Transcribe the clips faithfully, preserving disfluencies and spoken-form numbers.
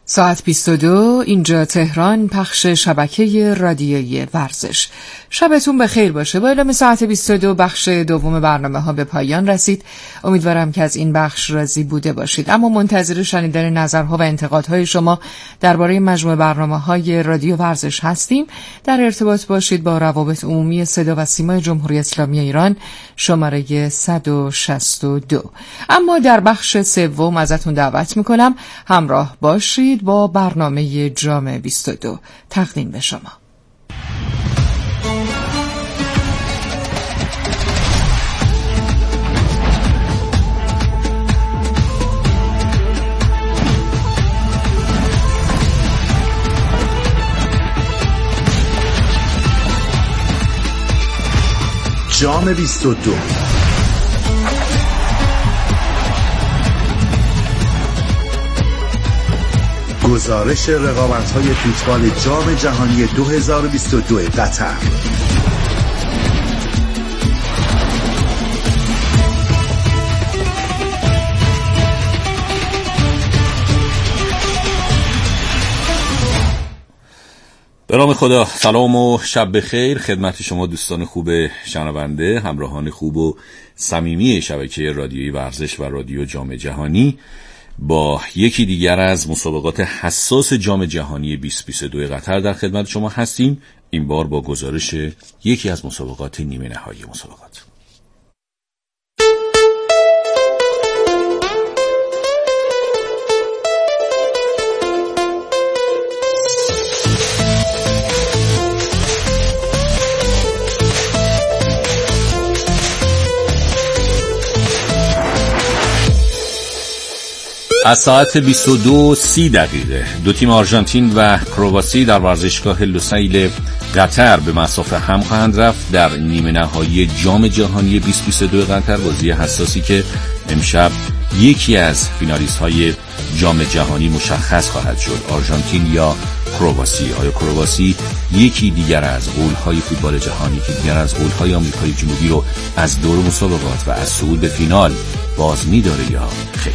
ساعت بیست و دو، اینجا تهران، پخش شبکه رادیویی ورزش. شبتون بخیر باشه. با اعلام ساعت بیست و دو بخش دوم برنامه ها به پایان رسید. امیدوارم که از این بخش راضی بوده باشید، اما منتظر شنیدن نظرها و انتقادهای شما درباره مجموعه برنامه‌های رادیو ورزش هستیم. در ارتباط باشید با روابط عمومی صدا و سیمای جمهوری اسلامی ایران، شماره صد و شصت و دو. اما در بخش سوم ازتون دعوت میکنم همراه باشید با برنامه جام بیست و دو. تقدیم به شما. جام بیست و دو. گزارش رقابت‌های فوتبال جام جهانی دو هزار و بیست و دو قطر. به نام خدا، سلام و شب بخیر خدمت شما دوستان خوب شنونده، همراهان خوب و صمیمی شبکه رادیویی ورزش و رادیو جام جهانی. با یکی دیگر از مسابقات حساس جام جهانی بیست و بیست و دو قطر در خدمت شما هستیم، این بار با گزارش یکی از مسابقات نیمه نهایی مسابقات. از ساعت بیست و دو سی دقیقه دو تیم آرژانتین و کرواسی در ورزشگاه لوسیل قطر به مسافه هم خواهند رفت در نیمه نهایی جام جهانی بیست و بیست و دو قطر، بازی حساسی که امشب یکی از فینالیست های جام جهانی مشخص خواهد شد، آرژانتین یا کرواسی. آیا کرواسی یکی دیگر از غول‌های فوتبال جهانی، یکی دیگر از غول‌های آمریکای جنوبی رو از دور مسابقات و از صعود به فینال باز می‌داره یا خیر؟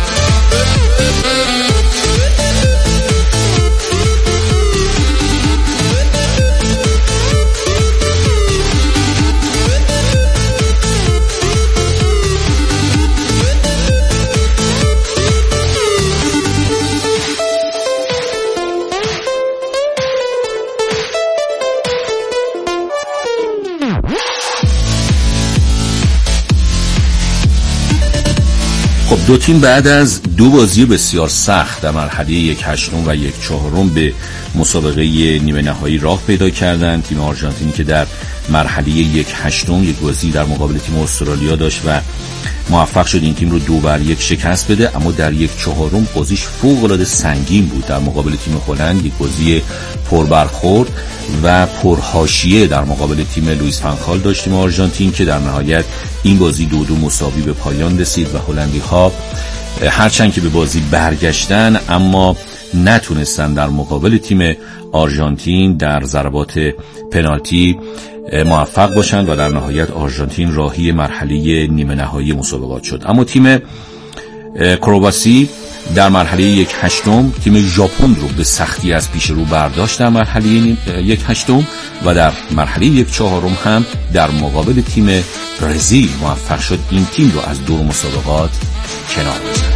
خب دو تیم بعد از دو بازی بسیار سخت در مرحله یک هشتم و یک چهارم به مسابقه نیمه نهایی راه پیدا کردند. تیم آرژانتینی که در مرحله یک هشتم یک بازی در مقابل تیم استرالیا داشت و موفق شد این تیم رو دو بر یک شکست بده، اما در یک چهارم بازیش فوق‌العاده سنگین بود در مقابل تیم هلند، یک بازی پربرخورد و پرحاشیه در مقابل تیم لوئیس فان خال داشت تیم آرژانتین که در نهایت این بازی دو دو مساوی به پایان رسید و هلندی ها هرچند که به بازی برگشتن اما نتونستن در مقابل تیم آرژانتین در ضربات پنالتی موفق باشند و در نهایت آرژانتین راهی مرحله نیمه نهایی مسابقات شد. اما تیم کرواسی در مرحله یک هشتم تیم ژاپن رو به سختی از پیش رو برداشت در مرحله یک هشتم و در مرحله یک چهارم هم در مقابل تیم برزیل موفق شد این تیم رو از دور مسابقات کنار بزنه.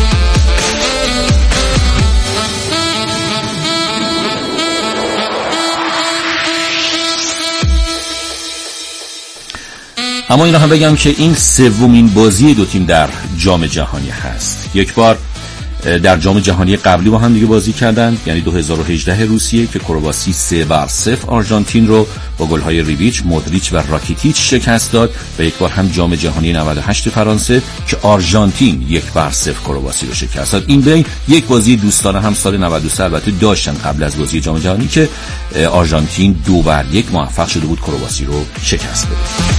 اما این رو هم بگم که این سومین بازی دو تیم در جام جهانی هست. یک بار در جام جهانی قبلی با هم دیگه بازی کردند، یعنی دو هزار و هجده روسیه که کرواسی سه بر صفر آرژانتین رو با گل‌های ریویچ، مودریچ و راکیتیچ شکست داد و یک بار هم جام جهانی نود و هشت فرانسه که آرژانتین یک بر صفر کرواسی رو شکست داد. این بین یک بازی دوستانه هم سال نود و سه البته داشتن قبل از بازی جام جهانی که آرژانتین دو بر یک موفق شده بود کرواسی رو شکست بده.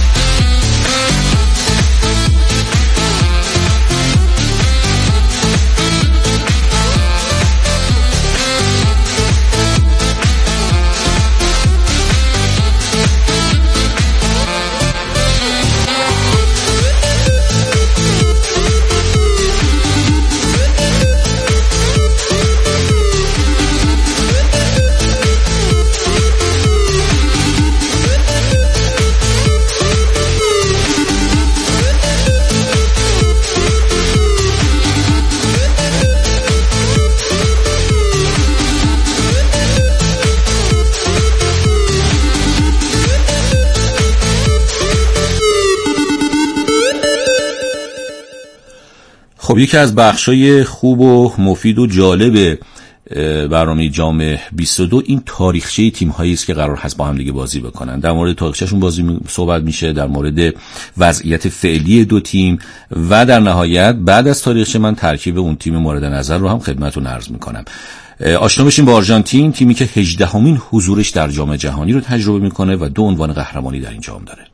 خب یکی از بخشای خوب و مفید و جالب برنامه جام بیست و دو این تاریخچه تیم‌هایی است که قرار هست با هم دیگه بازی بکنن. در مورد تاریخچه‌شون بازی می... صحبت میشه، در مورد وضعیت فعلی دو تیم و در نهایت بعد از تاریخچه من ترکیب اون تیم مورد نظر رو هم خدمتتون عرض میکنم. آشنا بشیم با آرژانتین، تیمی که هجدهمین حضورش در جام جهانی رو تجربه میکنه و دو عنوان قهرمانی در این جام داره.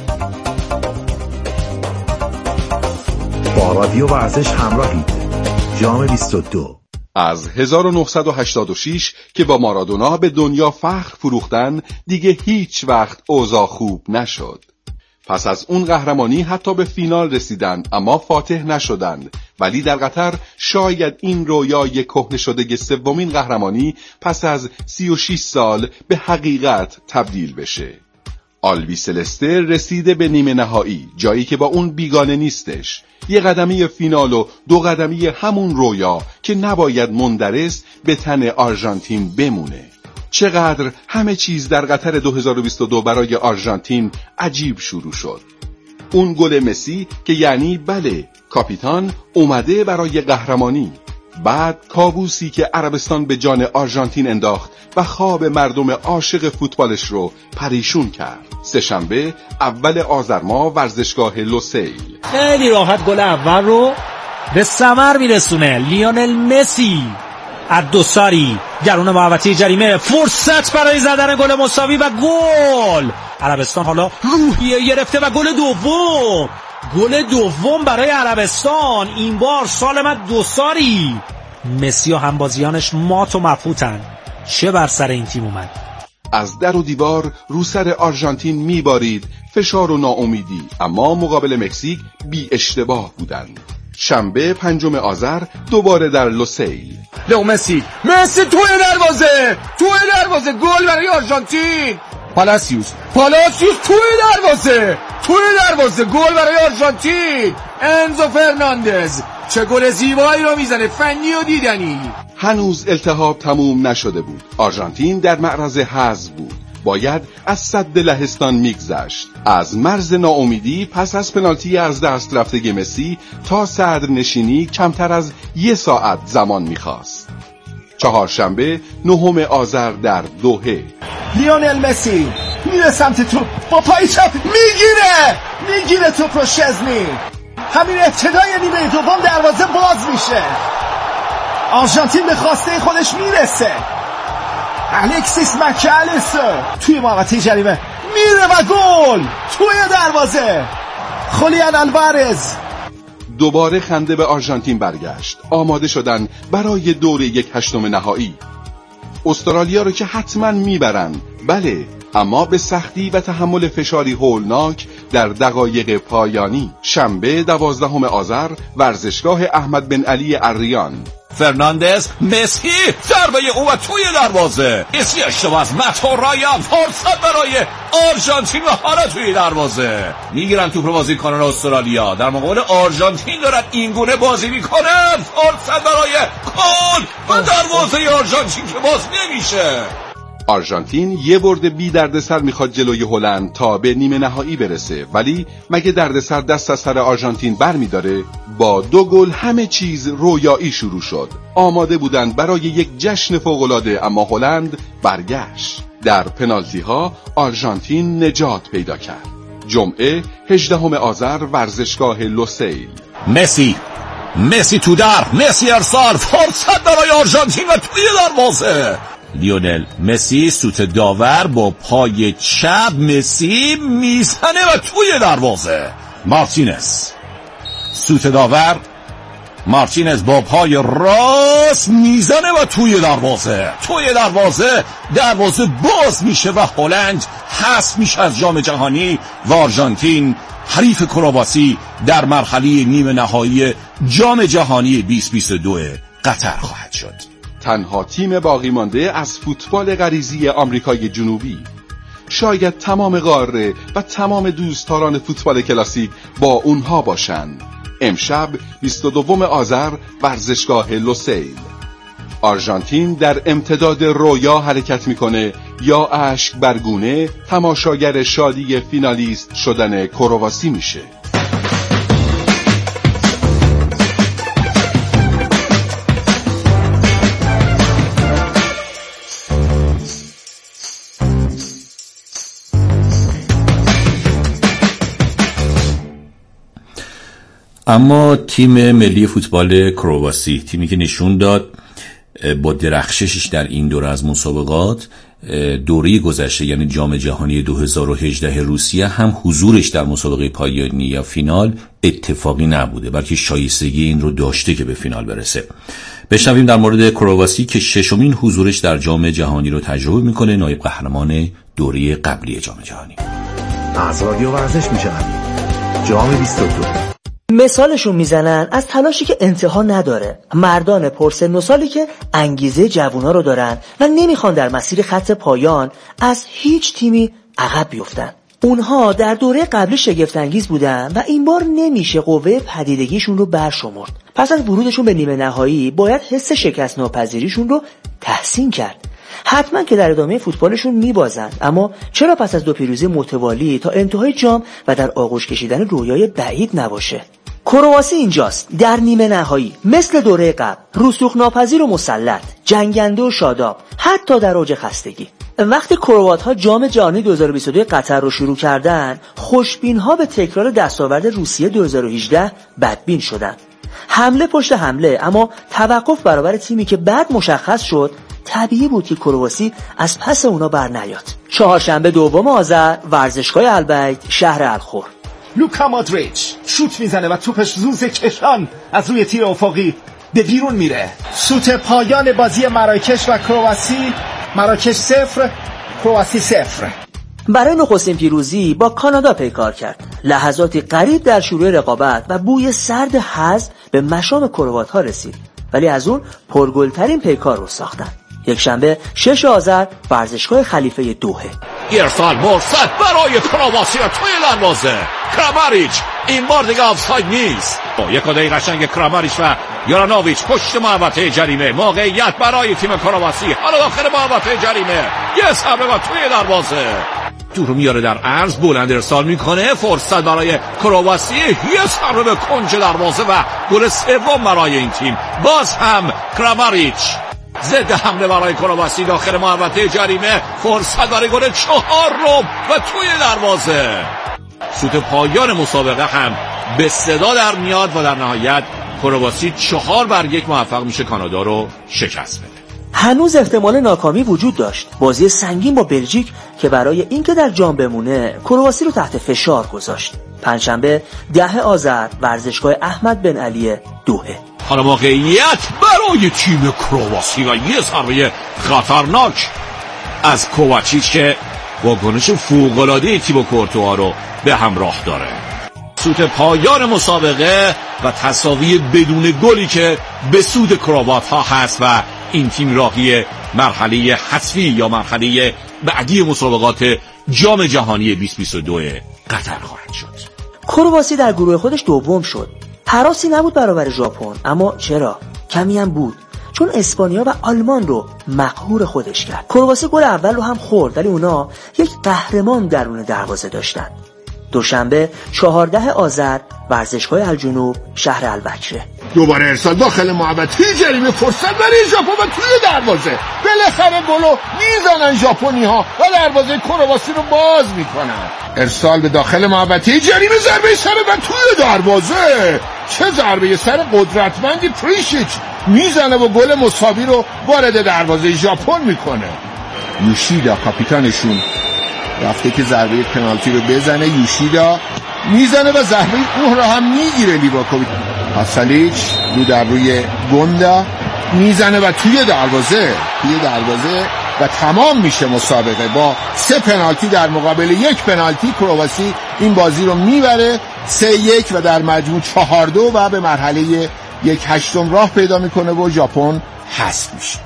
با رادیو ورزش همراهید. جام بیست و دو از هزار و نهصد و هشتاد و شش که با مارادونا به دنیا فخر فروختن، دیگه هیچ وقت اوضاع خوب نشد. پس از اون قهرمانی حتی به فینال رسیدند اما فاتح نشدند، ولی در قطر شاید این رویای کهنه شده سومین قهرمانی پس از سی و شش سال به حقیقت تبدیل بشه. آلبی سلسته رسیده به نیمه نهایی، جایی که با اون بیگانه نیستش. یه قدمی فینال و دو قدمی همون رویا که نباید مندرس به تن آرژانتین بمونه. چقدر همه چیز در قطر دو هزار و بیست و دو برای آرژانتین عجیب شروع شد. اون گل مسی که یعنی بله کاپیتان اومده برای قهرمانی. بعد کابوسی که عربستان به جان آرژانتین انداخت و خواب مردم عاشق فوتبالش رو پریشون کرد. سه‌شنبه اول آذر ماه ورزشگاه لوسیل خیلی راحت گل اول رو به ثمر میرسونه. لیونل مسی از دوساری درون محوطه جریمه، فرصت برای زدن گل مساوی و گل. عربستان حالا روحیه گرفته و گل دوم گل دوم برای عربستان، این بار سالمت دوساری. مسی و همبازیانش مات و مبهوتن. چه بر سر این تیم اومد. از در و دیوار رو سر آرژانتین میبارید فشار و ناامیدی، اما مقابل مکزیک بی اشتباه بودند. شنبه پنجم آذر دوباره در لوسیل. لو مسی مسی توی دروازه توی دروازه گل برای آرژانتین. پالاسیوس پالاسیوس توی دروازه توی دروازه گل برای آرژانتین. انزو فرناندز چه گل زیبایی رو میزنه، فنی و دیدنی. هنوز التهاب تموم نشده بود. آرژانتین در معرض حذف بود. باید از سد لهستان میگذشت. از مرز ناامیدی پس از پنالتی از دست رفته مسی تا صدر نشینی کمتر از یک ساعت زمان میخواست. چهارشنبه نهم آذر در دوحه لیونل مسی میره سمت توپ با پای چپ میگیره میگیره توپ رو شزنی. همین ابتدای نیمه دوم دروازه باز میشه. آرژانتین به خواسته خودش میرسه. الکسیس مکالیستر توی محوطه جریمه میره و گل توی دروازه. خولیان آلوارز. دوباره خنده به آرژانتین برگشت. آماده شدن برای دور یک هشتم نهایی. استرالیا رو که حتما میبرن، بله، اما به سختی و تحمل فشاری هولناک در دقایق پایانی. شنبه دوازدهم آذر ورزشگاه احمد بن علی الریان. فرناندز مسی ضربه او و توی دروازه. مسی اشتباه از متا رایان، فرصت برای آرژانتین و حالا توی دروازه میگیرن توپ رو بازیکنان استرالیا. در مقابل آرژانتین دارن اینگونه بازی میکنن. فرصت برای گل و دروازه آرژانتین که باز نمیشه. آرژانتین یه برد بی دردسر میخواد جلوی هلند تا به نیمه نهایی برسه، ولی مگه دردسر دست از سر آرژانتین بر میداره؟ با دو گل همه چیز رویایی شروع شد. آماده بودند برای یک جشن فوق‌العاده، اما هلند برگشت. در پنالتی ها آرژانتین نجات پیدا کرد. جمعه هجدهم آذر ورزشگاه لوسیل. مسی مسی تو در مسی ارسال، فرصت برای آرژانتین و توی دروازه. لیونل مسی سوت داور با پای چپ، مسی میزنه و توی دروازه. مارتینز سوت داور، مارتینز با پای راست میزنه و توی دروازه. توی دروازه دروازه باز میشه و هلند حذف میشه از جام جهانی و آرژانتین حریف کرواسی در مرحله نیمه نهایی جام جهانی بیست بیست و دو قطر خواهد شد. تنها تیم باقی مانده از فوتبال غریزی آمریکای جنوبی. شاید تمام قاره و تمام دوستداران فوتبال کلاسیک با اونها باشند. امشب بیست و دوم آذر ورزشگاه لوسیل. آرژانتین در امتداد رویا حرکت میکنه یا اشک برگونه تماشاگر شادی فینالیست شدن کرواسی میشه. اما تیم ملی فوتبال کرواسی، تیمی که نشون داد با درخششش در این دوره از مسابقات، دوره گذشته یعنی جام جهانی دو هزار و هجده روسیه هم حضورش در مسابقه پایانی یا فینال اتفاقی نبوده، بلکه شایستگی این رو داشته که به فینال برسه. بشنویم در مورد کرواسی که ششمین حضورش در جام جهانی رو تجربه میکنه، نایب قهرمان دوره قبلی جام جهانی. از رادیو ورزش میشنویم جام بیست و دو. مثالشون میزنن از تلاشی که انتها نداره، مردان پرسن و سالی که انگیزه جوونا رو دارن و نمیخوان در مسیر خط پایان از هیچ تیمی عقب بیفتن. اونها در دوره قبلی شگفت انگیز بودن و این بار نمیشه قوه پدیدگیشون رو برشمرد. پس از ورودشون به نیمه نهایی باید حس شکست ناپذیریشون رو تحسین کرد. حتما که در ادامه فوتبالشون میبازن، اما چرا پس از دو پیروزی متوالی تا انتهای جام و در آغوش کشیدن رویای بعید نباشه؟ کرواسی اینجاست، در نیمه نهایی، مثل دوره قبل، رسوخ ناپذیر و مسلط، جنگنده و شاداب، حتی در اوج خستگی. وقتی کروات‌ها جام جهانی دو هزار و بیست و دو قطر رو شروع کردن، خوشبین‌ها به تکرار دستاورد روسیه دو هزار و هجده بدبین شدن. حمله پشت حمله، اما توقف برابر تیمی که بعد مشخص شد طبیعی بود که کرواسی از پس اونا بر نیاد. چهارشنبه دوم آذر، ورزشگاه البیت، شهر الخور. لوکا مودریچ شوت میزنه و توپش زوز کشان از روی تیر افقی به بیرون میره. شوت پایان بازی مراکش و کرواسی. مراکش صفر، کرواسی صفر. برای نخستین پیروزی با کانادا پیکار کرد. لحظاتی قریب در شروع رقابت و بوی سرد حظ به مشام کروات‌ها رسید، ولی از اون پرگلترین پیکار رو ساختن. یک شنبه شش آذر، ورزشگاه خلیفه دوحه. ارسال مرصد برای کرواسی توی دروازه. کراماریچ این بار دیگه آفساید نیست. با یک دقیقه قشنگ کراماریچ و یورانوویچ پشت محوطه جریمه. موقعیت برای تیم کرواسی. حالا داخل محوطه جریمه. یه ضربه و توی دروازه. دورو میاره در عرض، بلند ارسال میکنه. فرصت برای کرواسی، یه ضربه به کنج دروازه و گل سوم برای این تیم. باز هم کراماریچ ضد حمله برای کرواسی داخل محوطه جریمه. فرصت برای گل چهارم و توی دروازه. سوت پایان مسابقه هم به صدا در میاد و در نهایت کرواسی چهار بر یک موفق میشه کانادا رو شکست بده. هنوز احتمال ناکامی وجود داشت. بازی سنگین با بلژیک که برای اینکه در جام بمونه کرواسی رو تحت فشار گذاشت. پنجشنبه ده آذر، ورزشگاه احمد بن علی دوحه. حالا موقعیت برای تیم کرواسی و یه ضربه خطرناک از کوواچیچ که واکنش فوق‌العاده تیم کورتوا رو به همراه داره. سوت پایان مسابقه و تساوی بدون گلی که به سود کروات‌ها هست و این تیم راهی مرحله حذفی یا مرحله بعدی مسابقات جام جهانی بیست و بیست و دو قطر خواهد شد. کرواسی در گروه خودش دوم شد. هراسی نبود برابر ژاپن، اما چرا؟ کمی هم بود، چون اسپانیا و آلمان رو مقهور خودش کرد. کرواسی گل اول رو هم خورد، ولی اونا یک قهرمان درون دروازه داشتن. دوشنبه چهارده آذر، ورزشگاه الجنوب، شهر البکره. دوباره ارسال داخل محوطه جریمه. فرصت برای ژاپن و توی دروازه. بالاخره گلو میزنن ژاپنی‌ها و دروازه کرواسی رو باز میکنن. ارسال به داخل محوطه جریمه، ضربه سر و توی دروازه. چه ضربه سر قدرتمندی! پریشیچ میزنه و گل مساوی رو وارد دروازه ژاپن میکنه. یوشیدا کاپیتانشون رفته که ضربه پنالتی رو بزنه. یوشیدا میزنه و ضربه اون رو هم میگیره لیواکوویچ. پاسالیچ رو در روی گوندا میزنه و توی دروازه توی دروازه و تمام میشه مسابقه. با سه پنالتی در مقابل یک پنالتی کرواسی این بازی رو میبره سه یک و در مجموع چهار دو و به مرحله یک هشتم راه پیدا میکنه و ژاپن حذف میشه.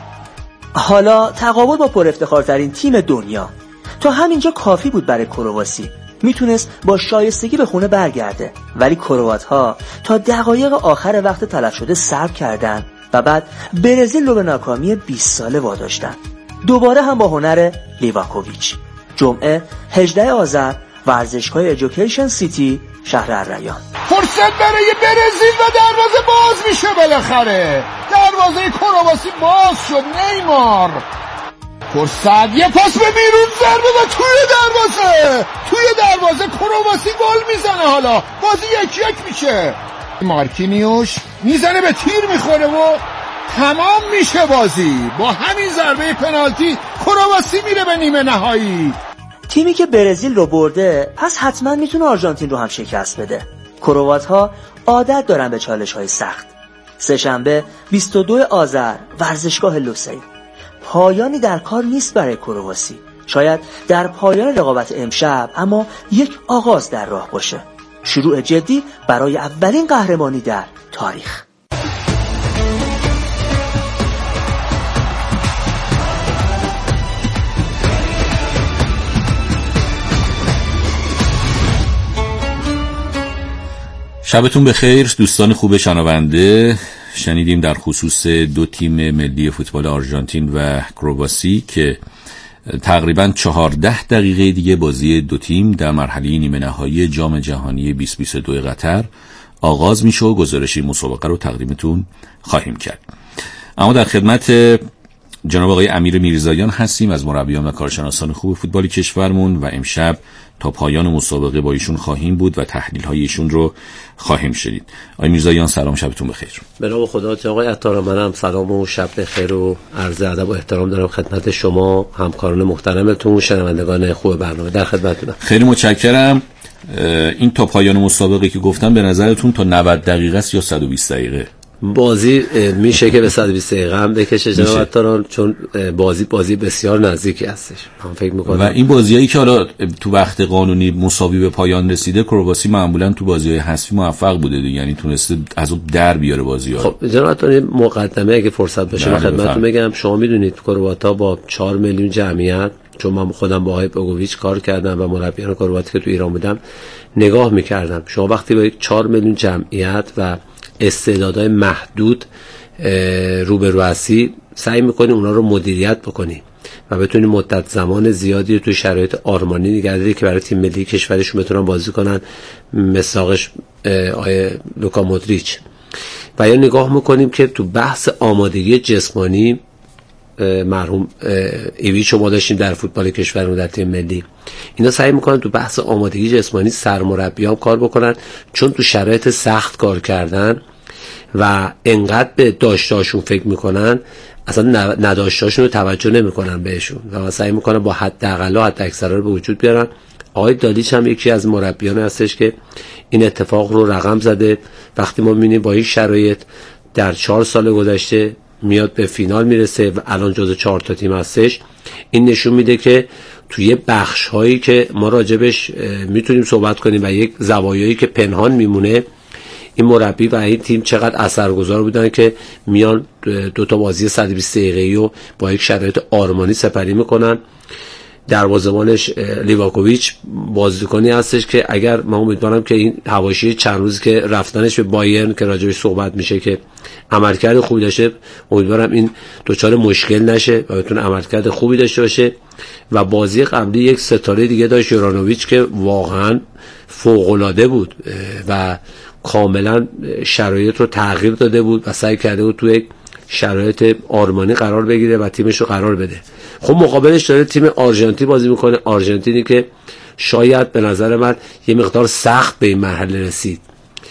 حالا تقابل با پر افتخارترین تیم دنیا تا همینجا کافی بود برای کرواسی. میتونست با شایستگی به خونه برگرده، ولی کروات‌ها تا دقایق آخر وقت تلف شده صبر کردن و بعد برزیل رو به ناکامی بیست ساله واداشتن. دوباره هم با هنر لیواکوویچ. جمعه هجده آذر، ورزشگاه ایژوکیشن سیتی، شهر الریان. فرصت برای برزیل و دروازه باز میشه. بالاخره دروازه کرواسی باز شد. نیمار فرصت، یه پاس به بیرون، ضربه و توی دروازه توی دروازه کرواسی گل میزنه. حالا بازی یک یک میشه. مارکینیوش میزنه به تیر میخوره و تمام میشه بازی. با همین ضربه پنالتی کرواسی میره به نیمه نهایی. تیمی که برزیل رو برده پس حتما میتونه آرژانتین رو هم شکست بده. کروات‌ها عادت دارن به چالش‌های سخت. سه‌شنبه بیست و دوم آذر ورزشگاه لوسیل. پایانی در کار نیست برای کرواسی. شاید در پایان رقابت امشب اما یک آغاز در راه باشه. شروع جدی برای اولین قهرمانی در تاریخ. شبتون بخیر دوستان خوب شنونده. شنیدیم در خصوص دو تیم ملی فوتبال آرژانتین و کرواسی که تقریباً چهارده دقیقه دیگه بازی دو تیم در مرحله نیمه نهایی جام جهانی بیست بیست و دو قطر آغاز میشه و گزارشی مسابقه رو تقدیمتون خواهیم کرد. اما در خدمت جناب آقای امیر میرزاییان هستیم از مربیان و کارشناسان خوب فوتبال کشورمون و امشب تا پایان مسابقه با ایشون خواهیم بود و تحلیل های ایشون رو خواهیم شنید. آقای میرزاییان سلام، شبتون بخیر. به نام خدا. آقای عطار، منم سلام و شب بخیر و عرض ادب و احترام دارم خدمت شما همکاران محترمتون، شنوندگان خوب برنامه. در خدمتتونم. خیلی متشکرم. این تا پایان مسابقه که گفتم به نظرتون تا نود دقیقه است یا صد و بیست دقیقه؟ بازی میشه که به صد و بیست دقیقه هم بکشه جناب عطاران، چون بازی بازی بسیار نزدیکی هستش. من فکر می‌کنم و این بازیایی که حالا تو وقت قانونی مساوی به پایان رسیده، کرواسی معمولا تو بازی‌های حذفی موفق بوده دیگه، یعنی تونسته از اون در بیاره بازی‌ها. خب جناب عطاران، مقدمه اگه فرصت بشه خدمتتون بگم. شما میدونید کرواتا با چهار میلیون جمعیت، چون من خودم با آقای بوگوویچ کار کردم و مربیان کرواتی که تو ایران بودم نگاه می‌کردم، شما وقتی با چهار میلیون جمعیت و استعدادهای محدود روبرو هستی، سعی میکنی اونا رو مدیریت بکنی و بتونی مدت زمان زیادی رو توی شرایط آرمانی نگه داری که برای تیم ملی کشورشون بتونن بازی کنن، مثاقش آیه لوکا مودریچ. و یا نگاه میکنیم که تو بحث آمادگی جسمانی مرحوم ایویچو ما داشتیم در فوتبال کشورمون در تیم ملی، اینا سعی میکنن تو بحث آمادگی جسمانی سرمربیان کار بکنن، چون تو شرایط سخت کار کردن و انقدر به داشتهاشون فکر میکنن اصلا نداشتهاشون رو توجه نمیکنن بهشون و سعی میکنن با حداقل و حد اکثر رو به وجود بیارن. آقای دالیچ هم یکی از مربیان هستش که این اتفاق رو رقم زده. وقتی ما میبینیم با این شرایط در چهار سال گذشته میاد به فینال میرسه و الان جزو چهار تا تیم هستش، این نشون میده که توی بخش هایی که ما راجبش میتونیم صحبت کنیم و یک زوایایی که پنهان میمونه، این مربی و این تیم چقدر اثرگذار بودن که میان دو تا بازی صد و بیست دقیقه‌ای رو با یک شرایط آرمانی سپری میکنن. دروازه‌بانش لیواکوویچ بازیکنی هستش که اگر من امیدوارم که این حواشی چند روز که رفتنش به بایرن که راجبش صحبت میشه که عملکرد خوبی داشته، امیدوارم این دوچار مشکل نشه و بتونه عملکرد خوبی داشته باشه. و بازی قبلی یک ستاره دیگه داشت، یورانوویچ، که واقعا فوق‌العاده بود و کاملا شرایط رو تغییر داده بود و سعی کرده بود توی یک شرایط آرمانی قرار بگیره و تیمش رو قرار بده. خب مقابلش داره تیم آرژانتین بازی میکنه، آرژانتینی که شاید به نظر من یه مقدار سخت به این مرحله رسید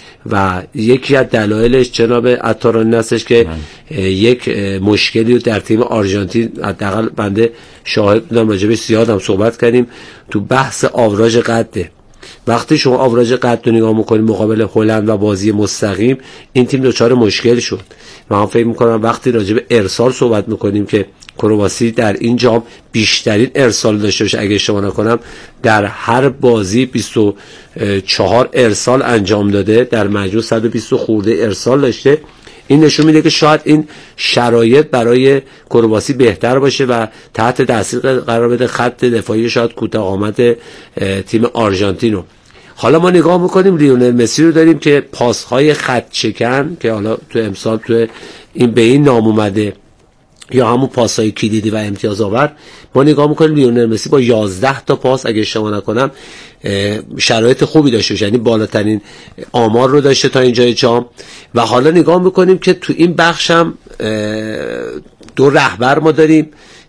و یکی از دلایلش جناب عطاران هستش که یک مشکلی رو در تیم آرژانتین حداقل بنده شاهد بودم، راجبش زیاد هم صحبت کردیم، تو بحث آوراژ قده. وقتی شما آوراژ قد رو نگاه میکنید مقابل هلند و بازی مستقیم، این تیم دچار مشکل شد. من فکر میکنم وقتی راجع به ارسال صحبت میکنیم که کرواسی در این جام بیشترین ارسال داشته باشه، اگه اشتباه نکنم در هر بازی بیست و چهار ارسال انجام داده، در مجموع صد و بیست خورده ارسال داشته، این نشون میده که شاید این شرایط برای کرواسی بهتر باشه و تحت تاثیر قرار بده خط دفاعی شاید کوتاه قامت تیم آرژانتینو. حالا ما نگاه میکنیم لیونل مسی رو داریم که پاسهای خط شکن که حالا تو امسال تو این به این نام اومده یا همون پاسهای کلیدی و امتیاز آور، ما نگاه میکنیم لیونل مسی با یازده تا پاس اگه اشتباه نکنم شرایط خوبی داشته، یعنی بالاترین آمار رو داشته تا اینجای جام. و حالا نگاه میکنیم که تو این بخش هم دو رهبر ما داریم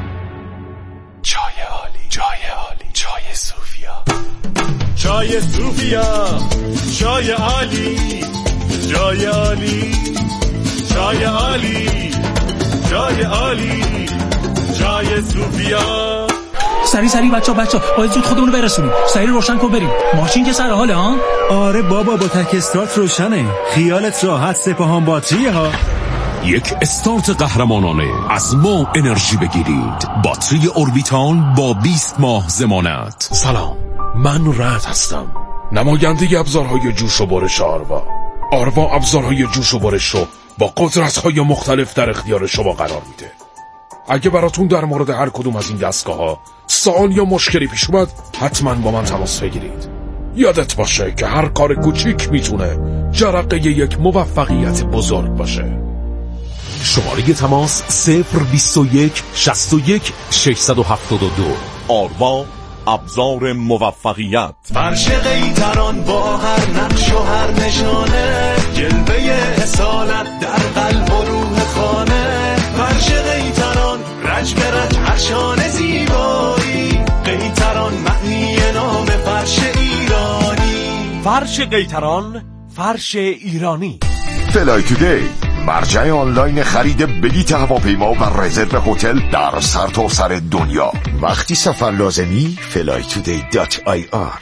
چای صوفیا، چای عالی، جای عالی، چای عالی، جای عالی، چای صوفیا. سری سری بچا بچا باید زود خودمونو برسونیم. سری روشن کن بریم. ماشین که سر حاله ها؟ آره بابا با تک استارت روشنه. خیالت راحت، سپاهان باتریه ها. یک استارت قهرمانانه. از ما انرژی بگیرید. باتری اوربیتال با بیست ماه ضمانت. سلام، من رعد هستم، نماینده ابزارهای جوش و برش آروا. آروا ابزارهای جوش و برش رو با قدرت‌های مختلف در اختیار شما قرار میده. اگه براتون در مورد هر کدوم از این دستگاه‌ها سوال یا مشکلی پیش اومد، حتما با من تماس بگیرید. یادت باشه که هر کار کوچیک میتونه جرقه یک موفقیت بزرگ باشه. شماره تماس صفر بیست و یک شصت و یک ششصد و هفتاد و دو. آروا ابزار موفقیت. فرش قیتران با هر نقش و هر نشانه، جلوه اصالت در قلب و روح خانه. فرش قیتران رج به رج هرشان زیبایی، قیتران معنی نام فرش ایرانی. فرش قیتران، فرش ایرانی. فلای تودی، مرجع آنلاین خرید بلیط هواپیما و رزرو هتل در سرتاسر دنیا. وقتی سفر لازمی فلای تودی دات آی آر.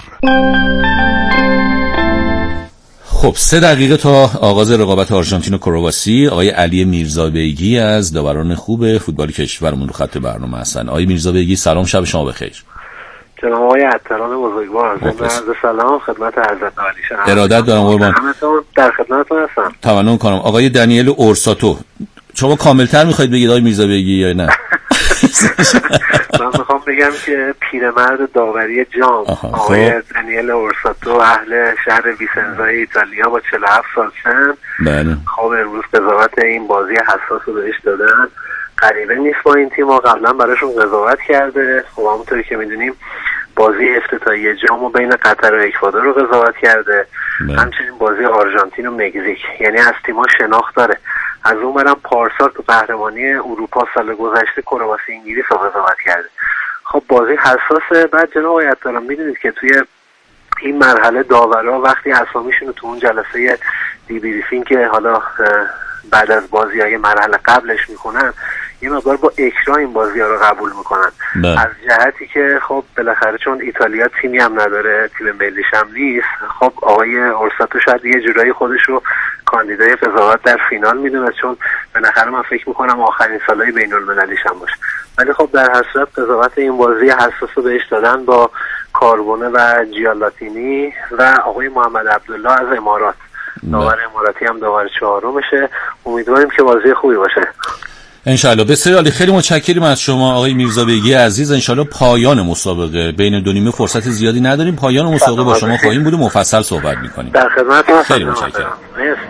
خب سه دقیقه تا آغاز رقابت آرژانتین و کرواسی. آقای علی میرزا بیگی از داوران خوب فوتبال کشورمون رو خط برنامه هستن. آقای میرزا بیگی سلام، شب شما بخیر. جناب آقای عطاران بزرگوار، عرض سلام خدمت حضرت عالی شما. ارادت دارم قربان. همتون در خدمتتون هستم. تمنن کنم. آقای دنیل اورساتو، شما کاملتر میخواید بگید آقای میرزا بیگی یا نه؟ من میخوام بگم که پیرمرد داوری جام آقای دنیل اورساتو، اهل شهر ویسنزای ایتالیا با چهل و هفت سال سن، بله، خب امروز قضاوت این بازی حساس رو بهش دادن. غریبه نیست با این تیم، ما قبلا براشون قضاوت کرده. خب همونطوری که میدونیم بازی افتتاحیه جامو بین قطر و اکوادور رو قضاوت کرده، همچنین بازی آرژانتین و مکزیک، یعنی از تیم‌ها شناخت داره. از اون برم پارسال تو قهرمانی اروپا سال گذشته کرواسی انگلیس رو قضاوت کرده. خب بازی حساسه. بعد جناب آقای عطاران میدونید که توی این مرحله داورا وقتی اسامیشون رو تو اون جلسه دی بریفینگ که حالا بعد از بازی‌های مرحله قبلش میکنن، یه مقدار با اکرا این بازی‌ها رو قبول میکنن. بله. از جهتی که خب بالاخره چون ایتالیا تیمی هم نداره، تیم ملیش هم نیست، خب آقای اورساتو شاید یه جورایی خودش رو کاندیدای قضاوت در فینال میدونه، چون بالاخره من فکر میکنم آخرین سالهای بین المللیش هم باشه. ولی خب در هر صورت قضاوت این بازی حساس رو بهش دادن با کاربونه و جیالاتینی و آقای محمد عبدالله از امارات. داور اماراتی هم داور چهارمشه. امیدواریم که بازی خوبی باشه انشالله. بسیار عالی، خیلی متشکریم از شما آقای میرزا بیگی عزیز. انشالله پایان مسابقه، بین دو نیمه فرصت زیادی نداریم، پایان مسابقه با شما خواهیم بود و مفصل صحبت میکنیم. در خدمتتون. خیلی متشکرم. مرسی.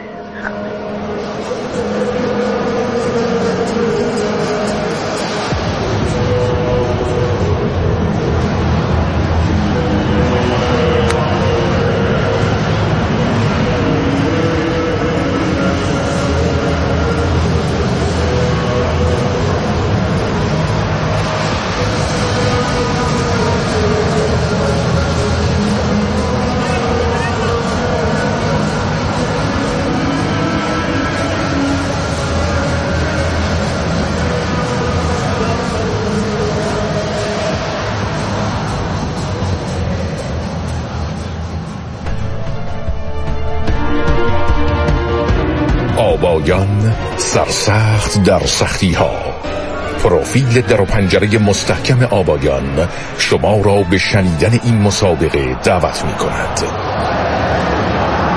آبایان سرسخت در سختی ها. پروفیل در و پنجره مستحکم آبایان شما را به شنیدن این مسابقه دعوت می کند.